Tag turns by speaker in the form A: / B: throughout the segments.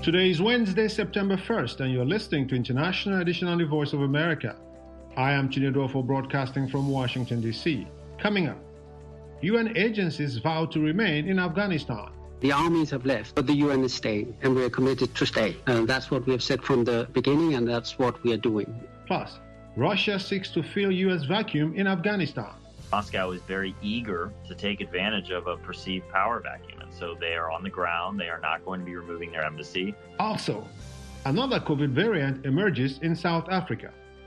A: Today is Wednesday, September 1st, and you're listening to International Edition on the Voice of America. I am Chinedu broadcasting from Washington, D.C. Coming up, UN agencies vow to remain in Afghanistan.
B: The armies have left, but the UN is staying, and we are committed to stay. And that's what we have said from the beginning, and that's what we are doing.
A: Plus, Russia seeks to fill U.S. vacuum in Afghanistan.
C: Moscow is very eager to take advantage of a perceived power vacuum, and so they are on the ground. They are not going to be removing their embassy.
A: Also, another COVID variant emerges in South Africa.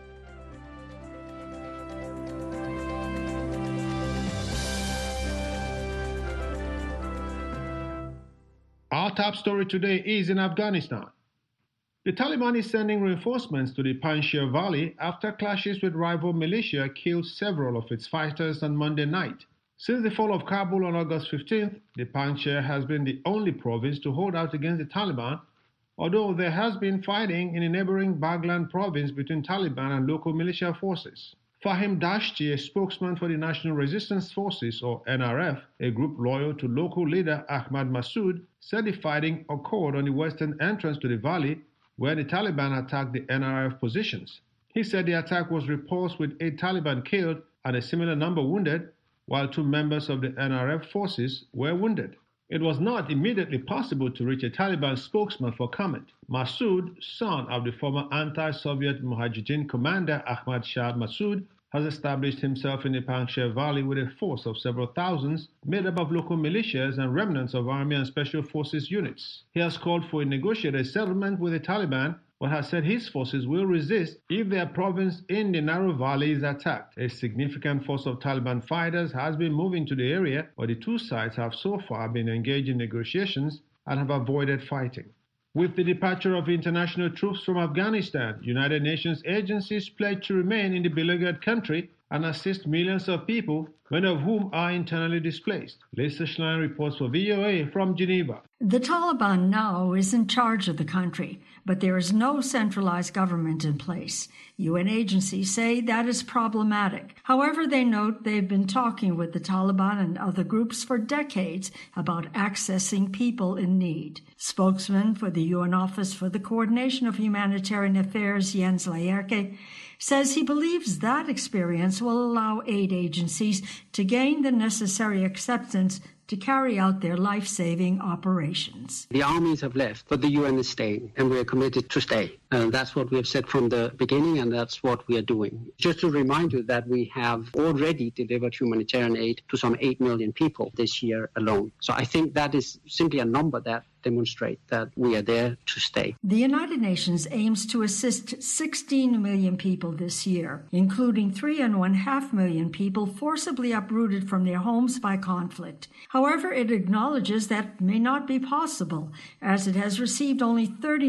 A: Our top story today is in Afghanistan. The Taliban is sending reinforcements to the Panjshir Valley after clashes with rival militia killed several of its fighters on Monday night. Since the fall of Kabul on August 15th, the Panjshir has been the only province to hold out against the Taliban, although there has been fighting in the neighboring Baghlan province between Taliban and local militia forces. Fahim Dashti, a spokesman for the National Resistance Forces, or NRF, a group loyal to local leader Ahmad Massoud, said the fighting occurred on the western entrance to the valley where the Taliban attacked the NRF positions. He said the attack was repulsed with 8 Taliban killed and a similar number wounded, while 2 members of the NRF forces were wounded. It was not immediately possible to reach a Taliban spokesman for comment. Massoud, son of the former anti-Soviet Mujahideen commander Ahmad Shah Massoud, has established himself in the Panjshir Valley with a force of several thousands made up of local militias and remnants of army and special forces units. He has called for a negotiated settlement with the Taliban, but has said his forces will resist if their province in the narrow valley is attacked. A significant force of Taliban fighters has been moving to the area, but the two sides have so far been engaged in negotiations and have avoided fighting. With the departure of international troops from Afghanistan, United Nations agencies pledge to remain in the beleaguered country and assist millions of people, many of whom are internally displaced. Lisa Schlein reports for VOA from Geneva.
D: The Taliban now is in charge of the country, but there is no centralized government in place. UN agencies say that is problematic. However, they note they've been talking with the Taliban and other groups for decades about accessing people in need. Spokesman for the UN Office for the Coordination of Humanitarian Affairs, Jens Laerke, says he believes that experience will allow aid agencies to gain the necessary acceptance to carry out their life-saving operations.
B: The armies have left, but the UN is staying, and we are committed to stay. And that's what we have said from the beginning, and that's what we are doing. Just to remind you that we have already delivered humanitarian aid to some 8 million people this year alone. So I think that is simply a number that demonstrates that we are there to stay.
D: The United Nations aims to assist 16 million people this year, including 3.5 million people forcibly uprooted from their homes by conflict. However, it acknowledges that may not be possible, as it has received only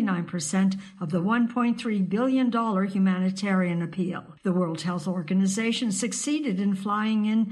D: 39% of the $1.3 billion humanitarian appeal. The World Health Organization succeeded in flying in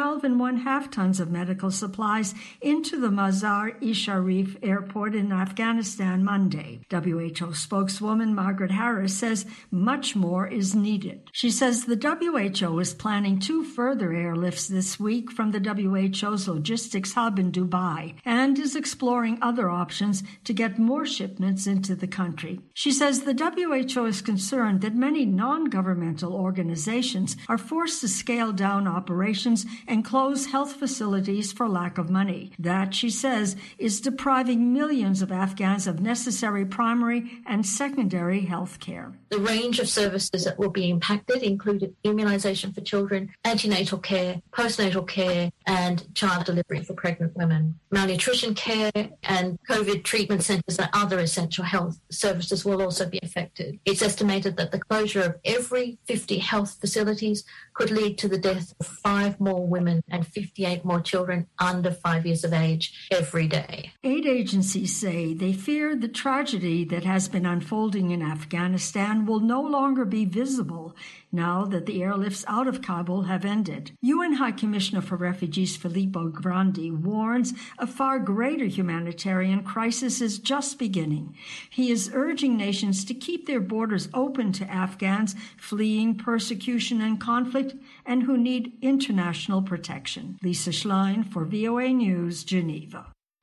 D: 12.5 tons of medical supplies into the Mazar-e-Sharif airport in Afghanistan Monday. WHO spokeswoman Margaret Harris says much more is needed. She says the WHO is planning 2 further airlifts this week from the WHO's logistics hub in Dubai and is exploring other options to get more shipments into the country. She says the WHO is concerned that many non-governmental organizations are forced to scale down operations and close health facilities for lack of money. That, she says, is depriving millions of Afghans of necessary primary and secondary health care.
E: The range of services that will be impacted included immunization for children, antenatal care, postnatal care, and child delivery for pregnant women. Malnutrition care and COVID treatment centers and other essential health services will also be affected. It's estimated that the closure of every 50 health facilities could lead to the death of 5 more women and 58 more children under 5 years of age every day.
D: Aid agencies say they fear the tragedy that has been unfolding in Afghanistan will no longer be visible now that the airlifts out of Kabul have ended. UN High Commissioner for Refugees Filippo Grandi warns a far greater humanitarian crisis is just beginning. He is urging nations to keep their borders open to Afghans fleeing persecution and conflict and who need international protection. Lisa Schlein for VOA News, Geneva.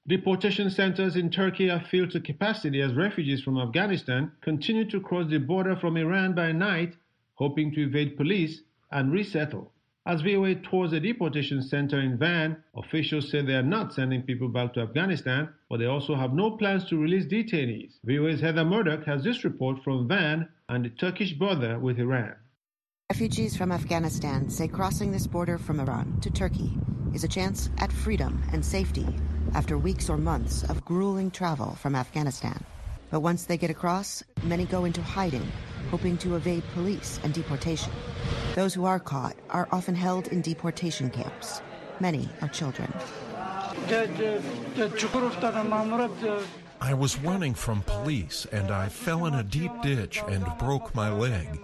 A: Deportation centers in Turkey are filled to capacity as refugees from Afghanistan continue to cross the border from Iran by night, hoping to evade police and resettle. As VOA tours a deportation center in Van, officials say they are not sending people back to Afghanistan, but they also have no plans to release detainees. VOA's Heather Murdoch has this report from Van and the Turkish border with Iran.
F: Refugees from Afghanistan say crossing this border from Iran to Turkey is a chance at freedom and safety after weeks or months of grueling travel from Afghanistan. But once they get across, many go into hiding, hoping to evade police and deportation. Those who are caught are often held in deportation camps. Many are children.
G: I was running from police and I fell in a deep ditch and broke my leg.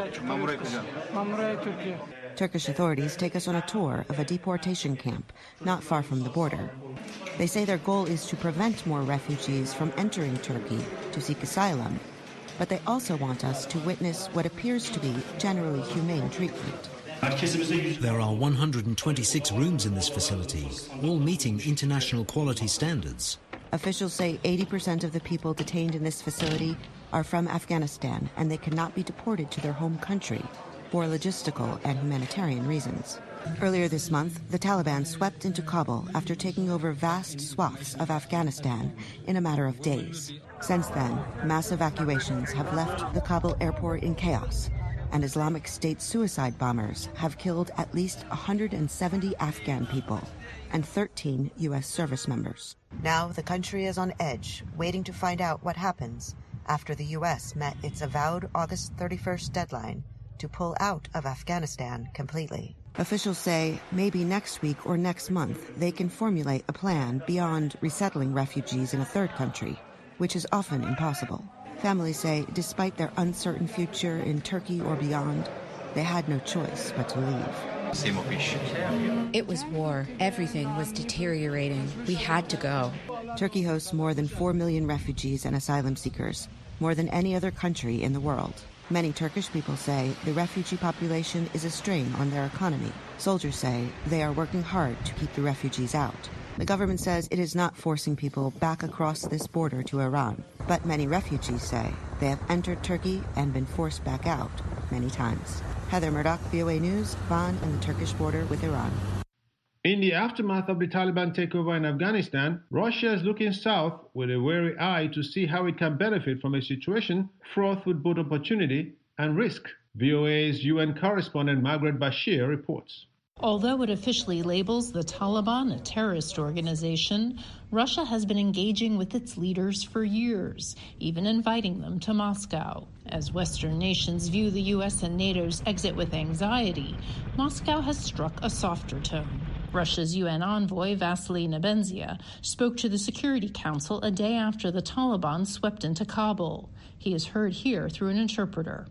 F: Turkish authorities take us on a tour of a deportation camp not far from the border. They say their goal is to prevent more refugees from entering Turkey to seek asylum, but they also want us to witness what appears to be generally humane treatment.
H: There are 126 rooms in this facility, all meeting international quality standards.
F: Officials say 80% of the people detained in this facility are from Afghanistan, and they cannot be deported to their home country for logistical and humanitarian reasons. Earlier this month, the Taliban swept into Kabul after taking over vast swaths of Afghanistan in a matter of days. Since then, mass evacuations have left the Kabul airport in chaos, and Islamic State suicide bombers have killed at least 170 Afghan people and 13 U.S. service members. Now the country is on edge, waiting to find out what happens after the U.S. met its avowed August 31st deadline to pull out of Afghanistan completely. Officials say maybe next week or next month they can formulate a plan beyond resettling refugees in a third country, which is often impossible. Families say despite their uncertain future in Turkey or beyond, they had no choice but to leave.
I: It was war. Everything was deteriorating. We had to go.
F: Turkey hosts more than 4 million refugees and asylum seekers, more than any other country in the world. Many Turkish people say the refugee population is a strain on their economy. Soldiers say they are working hard to keep the refugees out. The government says it is not forcing people back across this border to Iran. But many refugees say they have entered Turkey and been forced back out many times. Heather Murdoch, VOA News, Van and the Turkish border with Iran.
A: In the aftermath of the Taliban takeover in Afghanistan, Russia is looking south with a wary eye to see how it can benefit from a situation fraught with both opportunity and risk. VOA's UN correspondent Margaret Bashir reports.
J: Although it officially labels the Taliban a terrorist organization, Russia has been engaging with its leaders for years, even inviting them to Moscow. As Western nations view the U.S. and NATO's exit with anxiety, Moscow has struck a softer tone. Russia's UN envoy, Vasily Nebenzia, spoke to the Security Council a day after the Taliban swept into Kabul. He is heard here through an interpreter.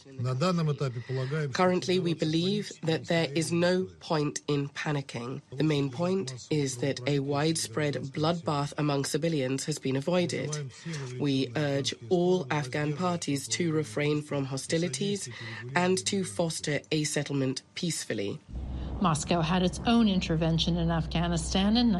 K: Currently, we believe that there is no point in panicking. The main point is that a widespread bloodbath among civilians has been avoided. We urge all Afghan parties to refrain from hostilities and to foster a settlement peacefully.
J: Moscow had its own intervention in Afghanistan in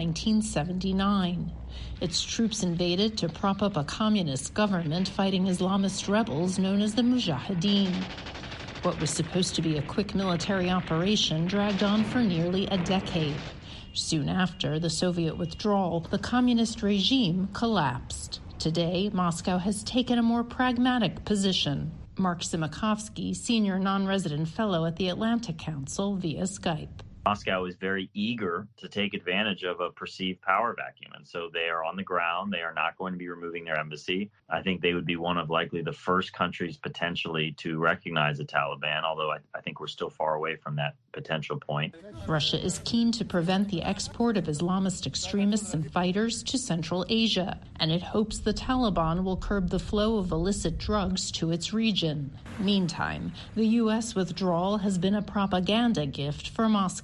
J: 1979. Its troops invaded to prop up a communist government fighting Islamist rebels known as the Mujahideen. What was supposed to be a quick military operation dragged on for nearly a decade. Soon after the Soviet withdrawal, the communist regime collapsed. Today, Moscow has taken a more pragmatic position. Mark Simakovsky, senior non-resident fellow at the Atlantic Council via Skype.
C: Moscow is very eager to take advantage of a perceived power vacuum. And so they are on the ground. They are not going to be removing their embassy. I think they would be one of likely the first countries potentially to recognize the Taliban, although I think we're still far away from that potential point.
J: Russia is keen to prevent the export of Islamist extremists and fighters to Central Asia, and it hopes the Taliban will curb the flow of illicit drugs to its region. Meantime, the U.S. withdrawal has been a propaganda gift for Moscow.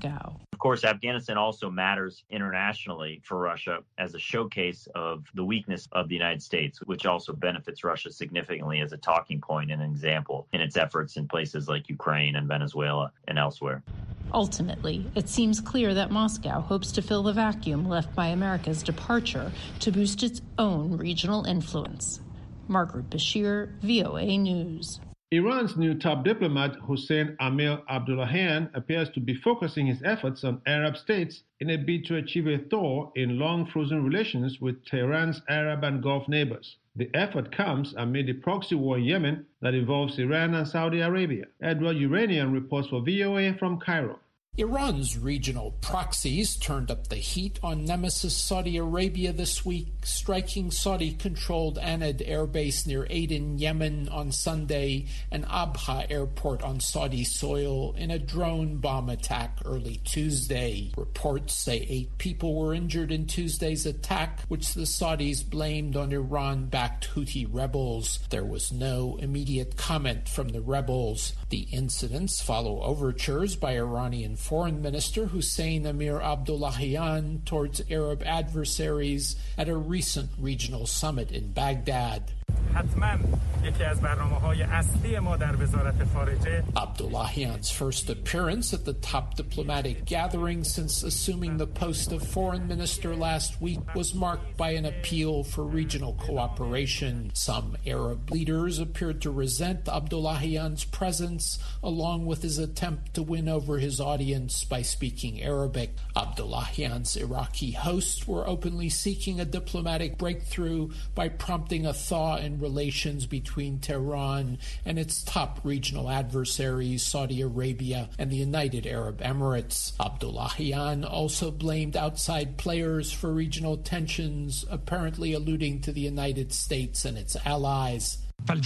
J: Moscow.
C: Of course, Afghanistan also matters internationally for Russia as a showcase of the weakness of the United States, which also benefits Russia significantly as a talking point and an example in its efforts in places like Ukraine and Venezuela and elsewhere.
J: Ultimately, it seems clear that Moscow hopes to fill the vacuum left by America's departure to boost its own regional influence. Margaret Bashir, VOA News.
A: Iran's new top diplomat, Hossein Amir-Abdollahian, appears to be focusing his efforts on Arab states in a bid to achieve a thaw in long-frozen relations with Tehran's Arab and Gulf neighbors. The effort comes amid the proxy war in Yemen that involves Iran and Saudi Arabia. Edward Uranian reports for VOA from Cairo.
L: Iran's regional proxies turned up the heat on nemesis Saudi Arabia this week, striking Saudi-controlled Anad Air Base near Aden, Yemen on Sunday, and Abha Airport on Saudi soil in a drone bomb attack early Tuesday. Reports say 8 people were injured in Tuesday's attack, which the Saudis blamed on Iran-backed Houthi rebels. There was no immediate comment from the rebels. The incidents follow overtures by Iranian Foreign Minister Hossein Amir-Abdollahian towards Arab adversaries at a recent regional summit in Baghdad. Abdollahian's first appearance at the top diplomatic gathering since assuming the post of foreign minister last week was marked by an appeal for regional cooperation. Some Arab leaders appeared to resent Abdollahian's presence, along with his attempt to win over his audience by speaking Arabic. Abdollahian's Iraqi hosts were openly seeking a diplomatic breakthrough by prompting a thaw in relations between Tehran and its top regional adversaries, Saudi Arabia and the United Arab Emirates. Abdollahian also blamed outside players for regional tensions, apparently alluding to the United States and its allies.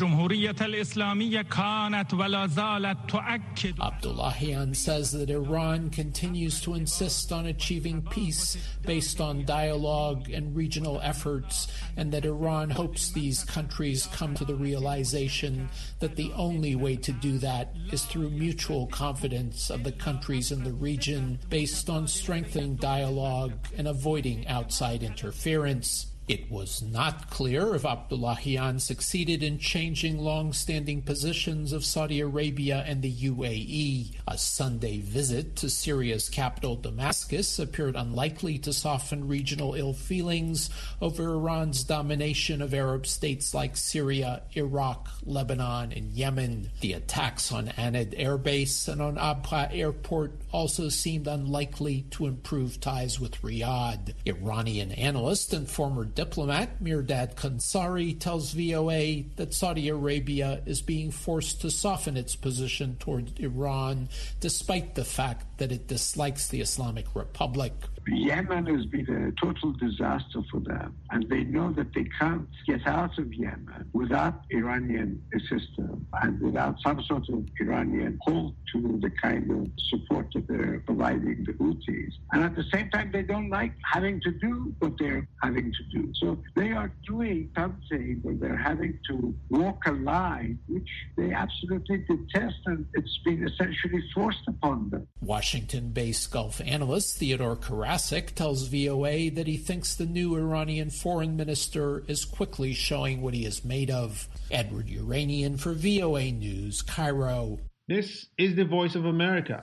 L: Abdollahian says that Iran continues to insist on achieving peace based on dialogue and regional efforts, and that Iran hopes these countries come to the realization that the only way to do that is through mutual confidence of the countries in the region based on strengthening dialogue and avoiding outside interference. It was not clear if Abdollahian succeeded in changing long-standing positions of Saudi Arabia and the UAE. A Sunday visit to Syria's capital Damascus appeared unlikely to soften regional ill feelings over Iran's domination of Arab states like Syria, Iraq, Lebanon, and Yemen. The attacks on Anad Air Base and on Abha Airport also seemed unlikely to improve ties with Riyadh. Iranian analyst and former diplomat Mirdad Kansari tells VOA that Saudi Arabia is being forced to soften its position toward Iran, despite the fact that it dislikes the Islamic Republic.
M: Yemen has been a total disaster for them, and they know that they can't get out of Yemen without Iranian assistance and without some sort of Iranian hold to the kind of support that they're providing the Houthis. And at the same time, they don't like having to do what they're having to do. So they are doing something where they're having to walk a line which they absolutely detest, and it's been essentially forced upon them.
L: Washington-based Gulf analyst Theodore Karasik tells VOA that he thinks the new Iranian foreign minister is quickly showing what he is made of. Edward Uranian for VOA News, Cairo.
A: This is the Voice of America.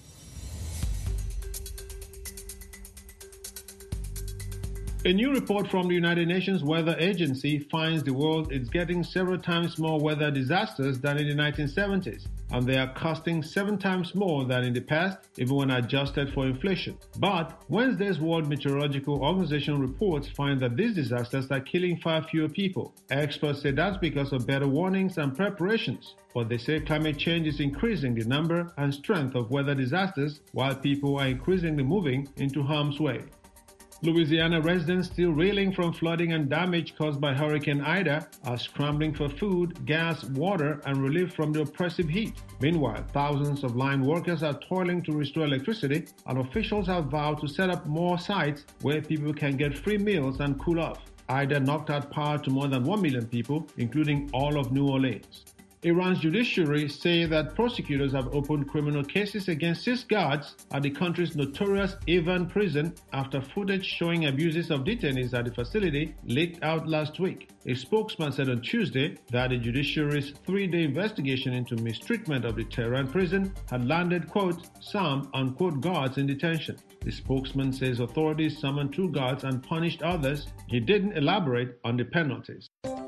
A: A new report from the United Nations Weather Agency finds the world is getting several times more weather disasters than in the 1970s, and they are costing 7 times more than in the past, even when adjusted for inflation. But Wednesday's World Meteorological Organization reports find that these disasters are killing far fewer people. Experts say that's because of better warnings and preparations, but they say climate change is increasing the number and strength of weather disasters while people are increasingly moving into harm's way. Louisiana residents still reeling from flooding and damage caused by Hurricane Ida are scrambling for food, gas, water, and relief from the oppressive heat. Meanwhile, thousands of line workers are toiling to restore electricity, and officials have vowed to set up more sites where people can get free meals and cool off. Ida knocked out power to more than 1 million people, including all of New Orleans. Iran's judiciary say that prosecutors have opened criminal cases against 6 guards at the country's notorious Evin prison after footage showing abuses of detainees at the facility leaked out last week. A spokesman said on Tuesday that the judiciary's 3-day investigation into mistreatment of the Tehran prison had landed, quote, some, unquote, guards in detention. The spokesman says authorities summoned 2 guards and punished others. He didn't elaborate on the penalties.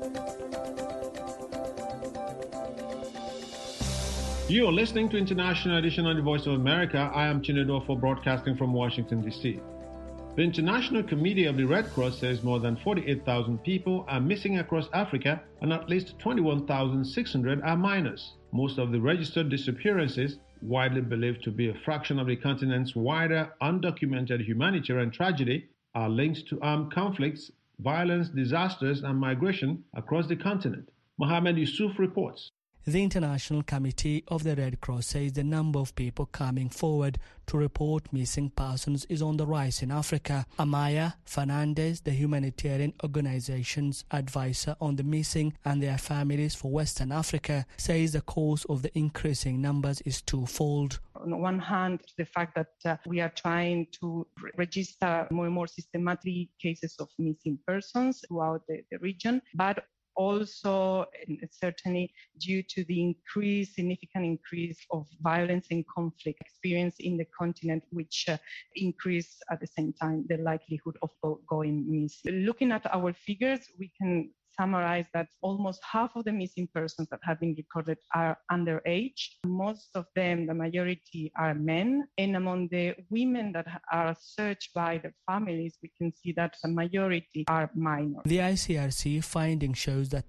A: You are listening to International Edition on the Voice of America. I am Chinedu for broadcasting from Washington, D.C. The International Committee of the Red Cross says more than 48,000 people are missing across Africa and at least 21,600 are minors. Most of the registered disappearances, widely believed to be a fraction of the continent's wider undocumented humanitarian tragedy, are linked to armed conflicts, violence, disasters, and migration across the continent. Mohammed Yusuf reports.
N: The International Committee of the Red Cross says the number of people coming forward to report missing persons is on the rise in Africa. Amaya Fernandez, the humanitarian organization's advisor on the missing and their families for Western Africa, says the cause of the increasing numbers is twofold.
O: On one hand, the fact that we are trying to register more and more systematic cases of missing persons throughout the region, but also certainly due to the significant increase of violence and conflict experienced in the continent, which increase at the same time the likelihood of going missing. Looking at our figures, we can summarize that almost half of the missing persons that have been recorded are underage. Most of them, the majority, are men. And among the women that are searched by their families, we can see that the majority are minors.
N: The ICRC finding shows that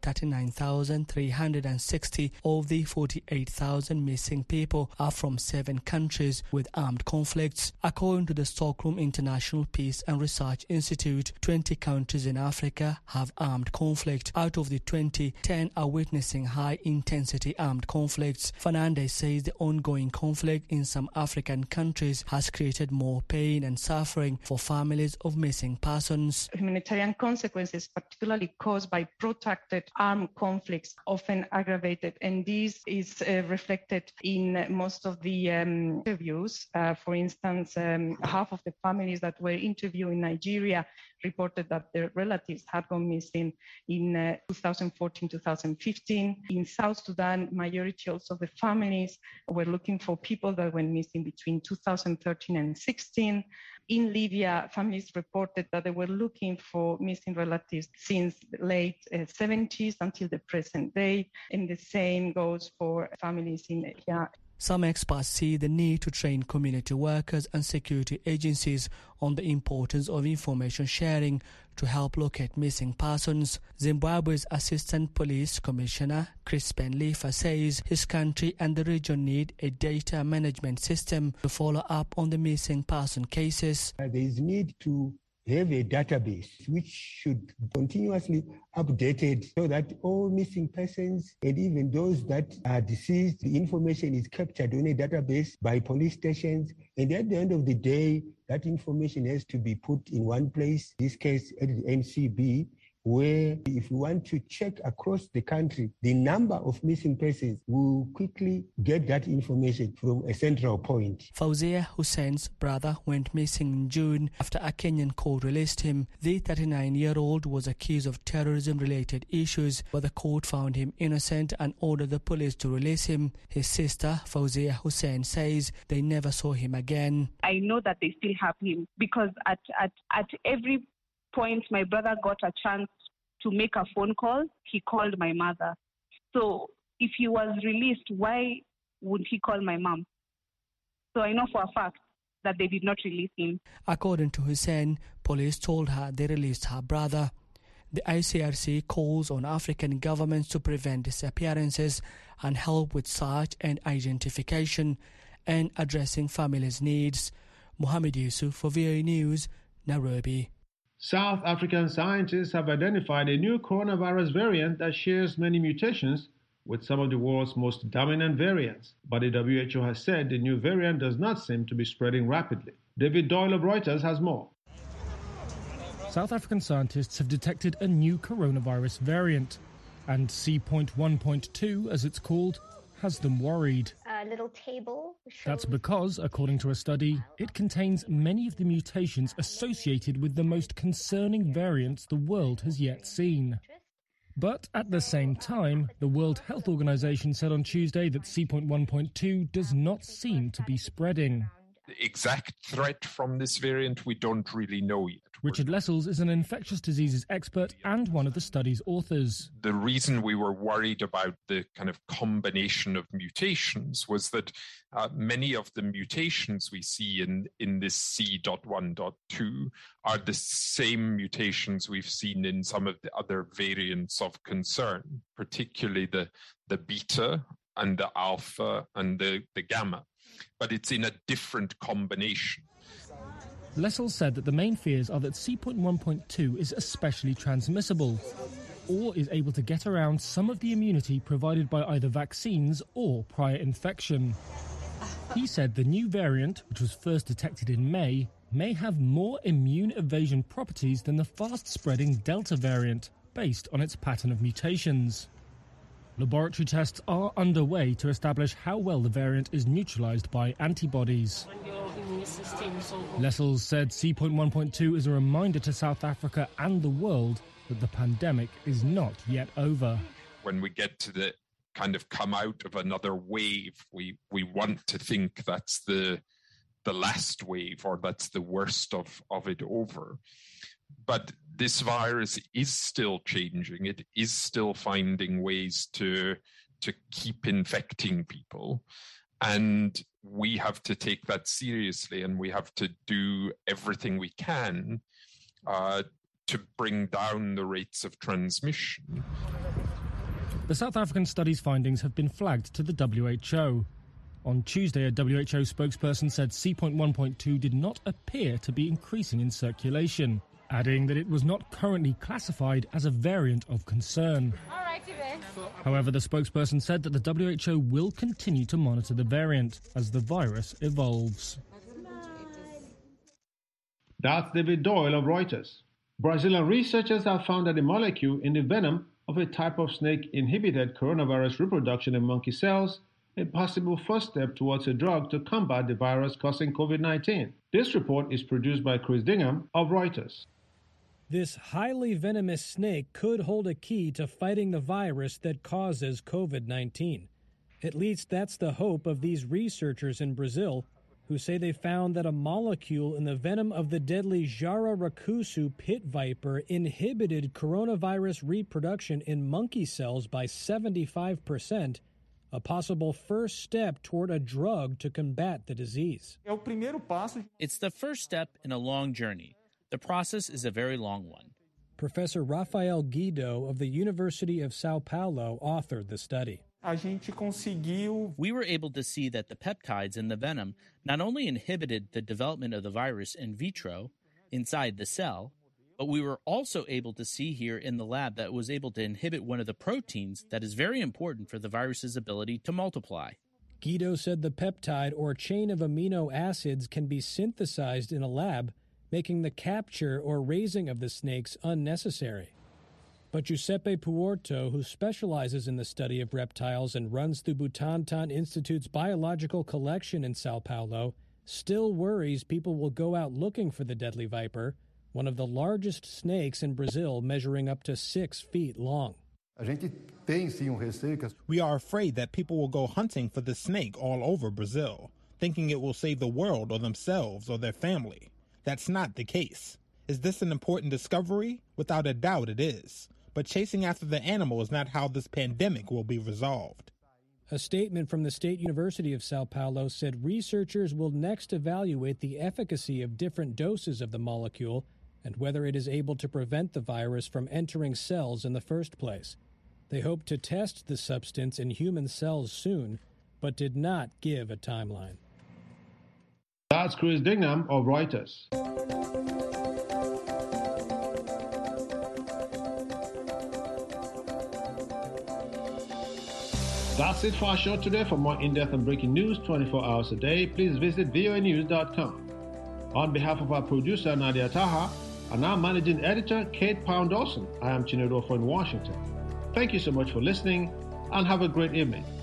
N: 39,360 of the 48,000 missing people are from 7 countries with armed conflicts. According to the Stockholm International Peace and Research Institute, 20 countries in Africa have armed conflicts. Out of the 20, 10 are witnessing high-intensity armed conflicts. Fernandez says the ongoing conflict in some African countries has created more pain and suffering for families of missing persons.
O: Humanitarian consequences, particularly caused by protracted armed conflicts, often aggravated, and this is reflected in most of the interviews. For instance, half of the families that were interviewed in Nigeria reported that their relatives had gone missing in 2014-2015. In South Sudan, majority also of the families were looking for people that went missing between 2013 and 16. In Libya, families reported that they were looking for missing relatives since the late 70s until the present day, and the same goes for families in Libya.
N: Some experts see the need to train community workers and security agencies on the importance of information sharing to help locate missing persons. Zimbabwe's Assistant Police Commissioner Crispin Lifa says his country and the region need a data management system to follow up on the missing person cases.
P: There is need to have a database which should continuously updated so that all missing persons and even those that are deceased, the information is captured on a database by police stations. And at the end of the day, that information has to be put in one place, in this case at the NCB, where if we want to check across the country, the number of missing persons will quickly get that information from a central point.
N: Fauzia Hussein's brother went missing in June after a Kenyan court released him. The 39-year-old was accused of terrorism-related issues, but the court found him innocent and ordered the police to release him. His sister, Fauzia Hussein, says they never saw him again.
Q: I know that they still have him because at every point my brother got a chance to make a phone call, he called my mother. So if he was released, why would he call my mom? So I know for a fact that they did not release him.
N: According to Hussein, police told her they released her brother. The ICRC calls on African governments to prevent disappearances and help with search and identification and addressing families' needs. Mohammed Yusuf for VOA News, Nairobi.
A: South African scientists have identified a new coronavirus variant that shares many mutations with some of the world's most dominant variants. But the WHO has said the new variant does not seem to be spreading rapidly. David Doyle of Reuters has more.
R: South African scientists have detected a new coronavirus variant. And C.1.2, as it's called, has them worried.
S: A little table.
R: That's because, according to a study, it contains many of the mutations associated with the most concerning variants the world has yet seen. But at the same time, the World Health Organization said on Tuesday that C.1.2 does not seem to be spreading.
T: The exact threat from this variant we don't really know yet.
R: Richard Lessels is an infectious diseases expert and one of the study's authors.
T: The reason we were worried about the kind of combination of mutations was that many of the mutations we see in this C.1.2 are the same mutations we've seen in some of the other variants of concern, particularly the beta and the alpha and the gamma. But it's in a different combination.
R: Lessels said that the main fears are that C.1.2 is especially transmissible, or is able to get around some of the immunity provided by either vaccines or prior infection. He said the new variant, which was first detected in May have more immune evasion properties than the fast-spreading Delta variant, based on its pattern of mutations. Laboratory tests are underway to establish how well the variant is neutralized by antibodies. Lessels said C.1.2 is a reminder to South Africa and the world that the pandemic is not yet over.
T: When we get to the kind of come out of another wave, we want to think that's the last wave, or that's the worst of it over. But this virus is still changing. It is still finding ways to keep infecting people. And we have to take that seriously, and we have to do everything we can to bring down the rates of transmission.
R: The South African study's findings have been flagged to the WHO. On Tuesday, a WHO spokesperson said C.1.2 did not appear to be increasing in circulation, adding that it was not currently classified as a variant of concern. However, the spokesperson said that the WHO will continue to monitor the variant as the virus evolves.
A: That's David Doyle of Reuters. Brazilian researchers have found that the molecule in the venom of a type of snake inhibited coronavirus reproduction in monkey cells, a possible first step towards a drug to combat the virus causing COVID-19. This report is produced by Chris Dingham of Reuters.
U: This highly venomous snake could hold a key to fighting the virus that causes COVID-19. At least that's the hope of these researchers in Brazil, who say they found that a molecule in the venom of the deadly Jararacuçu pit viper inhibited coronavirus reproduction in monkey cells by 75%, a possible first step toward a drug to combat the disease.
V: It's the first step in a long journey. The process is a very long one.
U: Professor Rafael Guido of the University of Sao Paulo authored the study.
V: We were able to see that the peptides in the venom not only inhibited the development of the virus in vitro, inside the cell, but we were also able to see here in the lab that it was able to inhibit one of the proteins that is very important for the virus's ability to multiply.
U: Guido said the peptide or chain of amino acids can be synthesized in a lab, making the capture or raising of the snakes unnecessary. But Giuseppe Puorto, who specializes in the study of reptiles and runs the Butantan Institute's biological collection in Sao Paulo, still worries people will go out looking for the deadly viper, one of the largest snakes in Brazil, measuring up to 6 feet long.
W: We are afraid that people will go hunting for the snake all over Brazil, thinking it will save the world or themselves or their family. That's not the case. Is this an important discovery? Without a doubt it is. But chasing after the animal is not how this pandemic will be resolved.
U: A statement from the State University of Sao Paulo said researchers will next evaluate the efficacy of different doses of the molecule and whether it is able to prevent the virus from entering cells in the first place. They hope to test the substance in human cells soon, but did not give a timeline.
A: That's Chris Dingham of Reuters. That's it for our show today. For more in-depth and breaking news 24 hours a day, please visit voanews.com. On behalf of our producer, Nadia Taha, and our managing editor, Kate Pound-Dawson, I am Chinedu in Washington. Thank you so much for listening and have a great evening.